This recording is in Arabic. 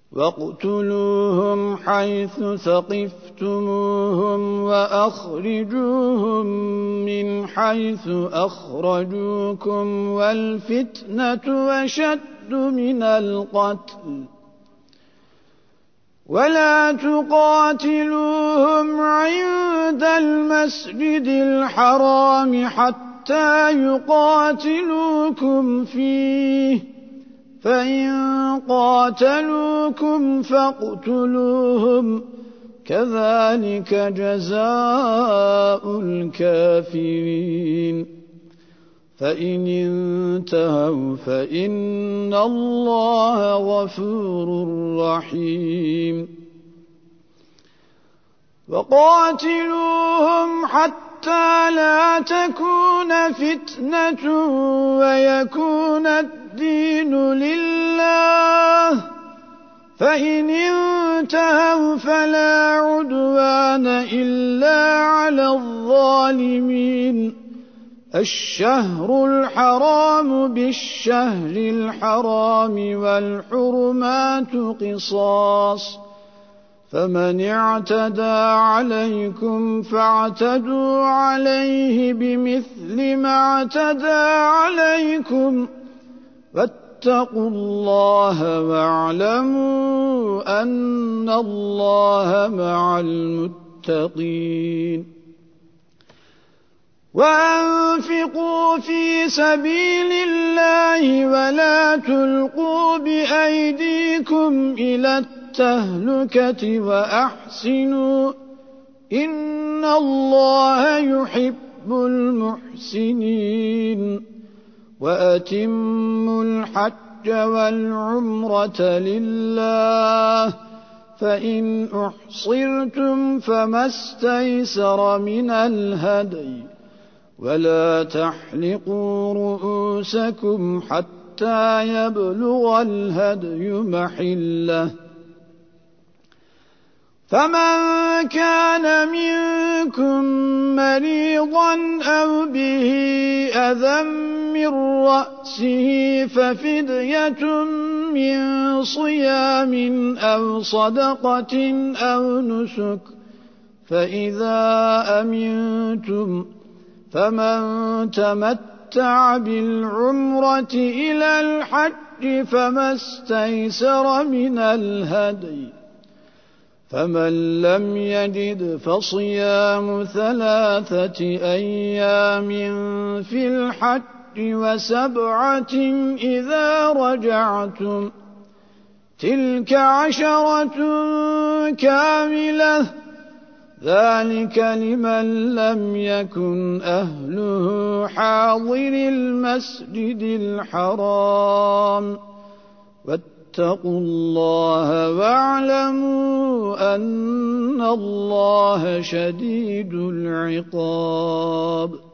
واقتلوهم حيث ثقفتموهم وأخرجوهم من حيث أخرجوكم والفتنة أشد من القتل ولا تقاتلوهم عند المسجد الحرام حتى يقاتلوكم فيه فإن قاتلوكم فاقتلوهم كذلك جزاء الكافرين فإن انتهوا فإن الله غفور رحيم وقاتلوهم حتى لا تكون فتنة ويكون الدين لله فإن انتهوا فلا عدوان إلا على الظالمين الشهر الحرام بالشهر الحرام والحرمات قصاص فمن اعتدى عليكم فاعتدوا عليه بمثل ما اعتدى عليكم واتقوا الله واعلموا أن الله مع المتقين وأنفقوا في سبيل الله ولا تلقوا بأيديكم إلى التهلكة وأحسنوا إن الله يحب المحسنين وأتموا الحج والعمرة لله فإن أحصرتم فما استيسر من الهدي ولا تحلقوا رؤوسكم حتى يبلغ الهدي محله فمن كان منكم مريضا أو به أذى من رأسه ففدية من صيام أو صدقة أو نسك فإذا أمنتم فمن تمتع بالعمرة إلى الحج فما استيسر من الهدي فمن لم يجد فصيام 3 أيام في الحج و7 إذا رجعتم تلك 10 كاملة ذلك لمن لم يكن أهله حاضر المسجد الحرام واتقوا الله واعلموا أن الله شديد العقاب